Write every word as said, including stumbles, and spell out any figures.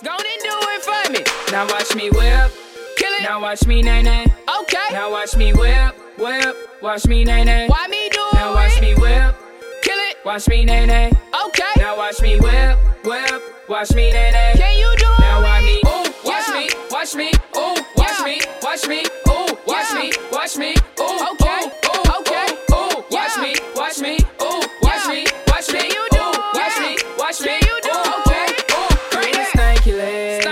Go on and do it for me. Now watch me whip. Kill it. Now watch me nay nay. Okay. Now watch me whip, whip. Watch me nay nay. Why me do it? Now watch me whip. Kill it. Watch me nay nay. Okay. Now watch me whip, whip. Watch me nay nay. Can you do it? Now watch me. Ooh, Watch yeah. me. Watch me.